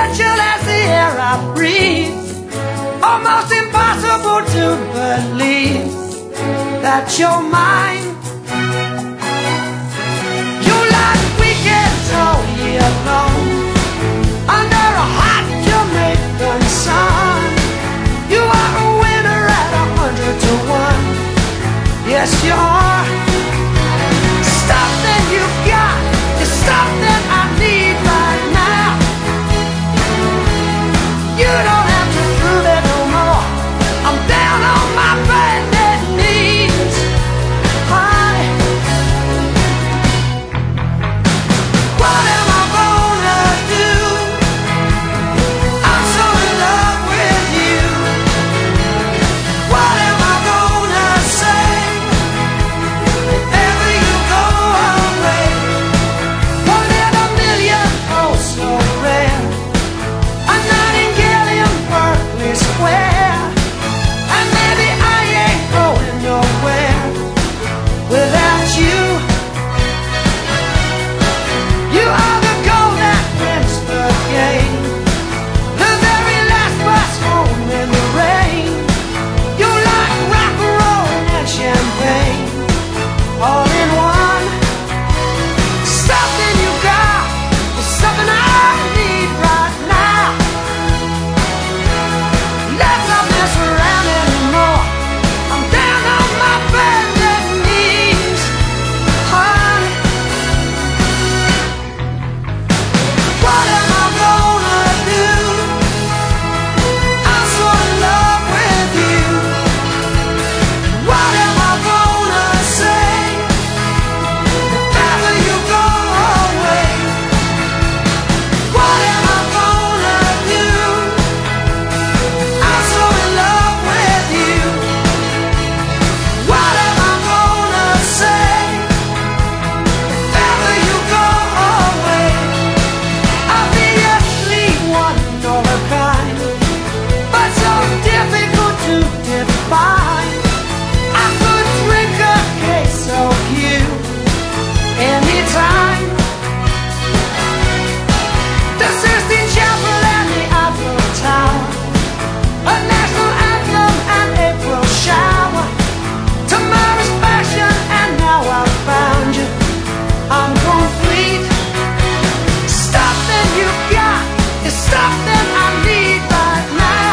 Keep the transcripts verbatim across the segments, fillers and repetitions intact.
essential as the air I breathe. Almost impossible to believe that you're mine. You like weekends all year long, under a hot Jamaican sun. You are a winner at a hundred to one. Yes, you are. Something you've got is something I need right now. You don't have to prove it no more. I'm down on my bended knees, honey. What am I gonna do? I'm so in love with you. What am I gonna say if ever you go away? One in a million, oh so rare, a nightingale in Berkeley Square. And maybe I ain't going nowhere without you. You are the goal that wins the game, the very last bus home in the rain. You like rock and roll and champagne, all in one. Something you got is something I need right now. Let's not mess around anymore. I'm down on my bended knees, honey. What am I gonna do? I'm so in love with you. What am I gonna say if ever you go away? What am I gonna do? I'm so in love with you. What am I gonna say if ever you go away? Obviously one of a kind, but so difficult to define. I could drink a case of you anytime. The Sistine Chapel and the Eiffel Tower, a national anthem and April shower, tomorrow's fashion, and now I've found you. I'm complete. Something you got is something I need right now.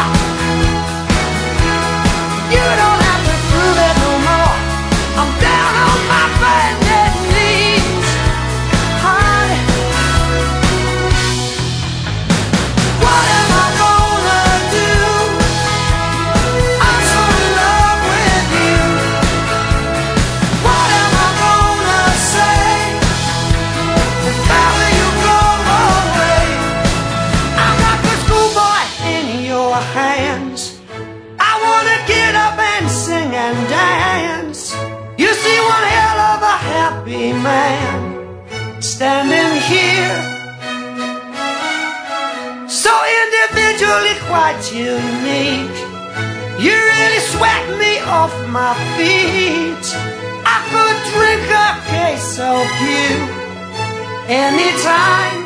You don't have to prove it no more. I'm down on my bended knees, honey. What am I gonna do? I'm so in love with you. What am I gonna say if ever you go away? I'm like a schoolboy in your hands. I wanna get up and sing and dance. You see one hell of a happy man standing here, so individually quite unique. You really sweat me off my feet. I could drink a case of you anytime.